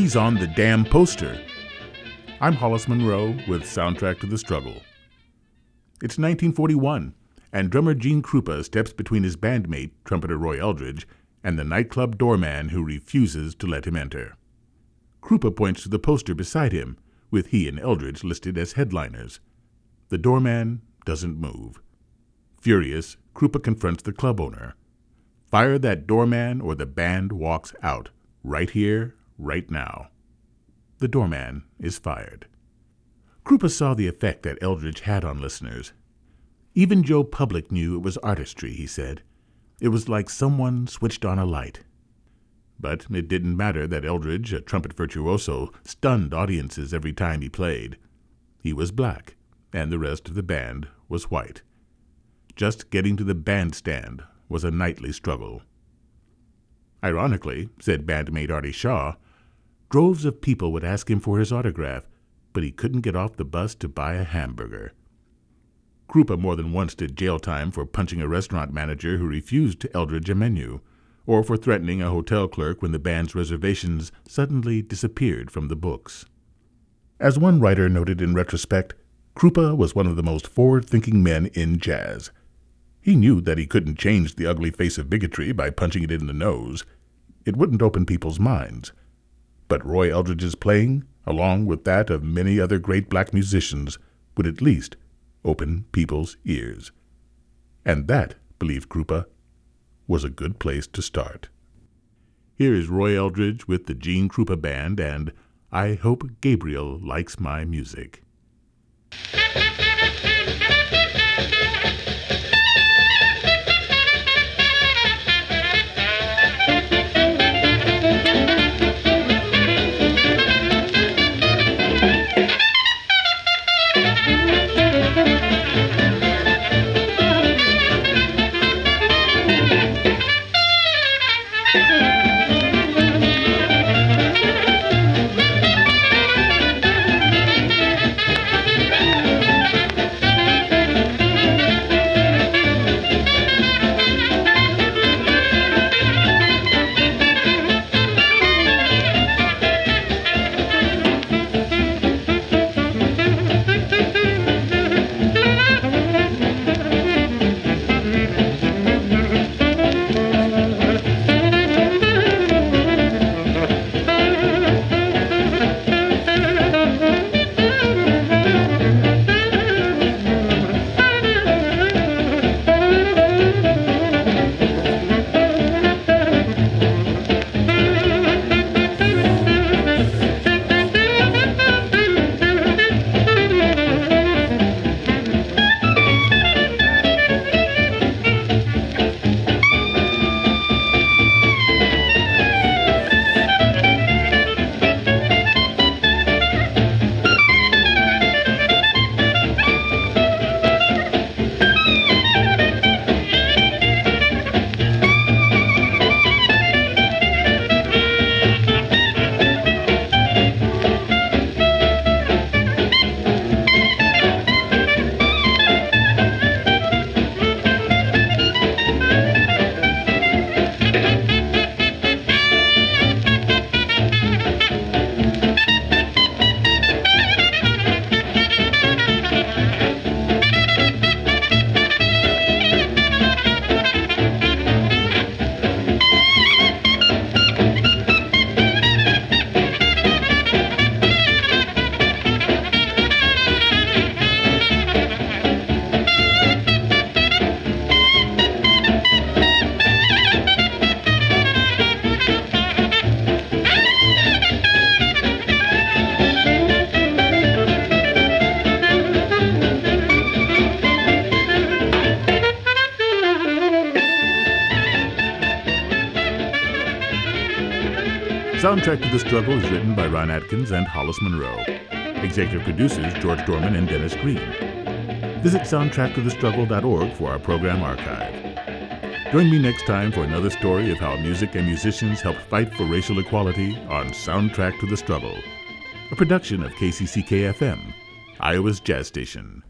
He's on the damn poster. I'm Hollis Monroe with Soundtrack to the Struggle. It's 1941, and drummer Gene Krupa steps between his bandmate, trumpeter Roy Eldridge, and the nightclub doorman who refuses to let him enter. Krupa points to the poster beside him, with he and Eldridge listed as headliners. The doorman doesn't move. Furious, Krupa confronts the club owner. Fire that doorman or the band walks out, right here, right now. The doorman is fired. Krupa saw the effect that Eldridge had on listeners. Even Joe Public knew it was artistry, he said. It was like someone switched on a light. But it didn't matter that Eldridge, a trumpet virtuoso, stunned audiences every time he played. He was black, and the rest of the band was white. Just getting to the bandstand was a nightly struggle. Ironically, said bandmate Artie Shaw, droves of people would ask him for his autograph, but he couldn't get off the bus to buy a hamburger. Krupa more than once did jail time for punching a restaurant manager who refused to Eldridge a menu, or for threatening a hotel clerk when the band's reservations suddenly disappeared from the books. As one writer noted in retrospect, Krupa was one of the most forward-thinking men in jazz. He knew that he couldn't change the ugly face of bigotry by punching it in the nose. It wouldn't open people's minds. But Roy Eldridge's playing, along with that of many other great black musicians, would at least open people's ears. And that, believed Krupa, was a good place to start. Here is Roy Eldridge with the Gene Krupa Band and I Hope Gabriel Likes My Music. Soundtrack to the Struggle is written by Ron Atkins and Hollis Monroe. Executive producers George Dorman and Dennis Green. Visit soundtracktothestruggle.org for our program archive. Join me next time for another story of how music and musicians helped fight for racial equality on Soundtrack to the Struggle, a production of KCCK-FM, Iowa's jazz station.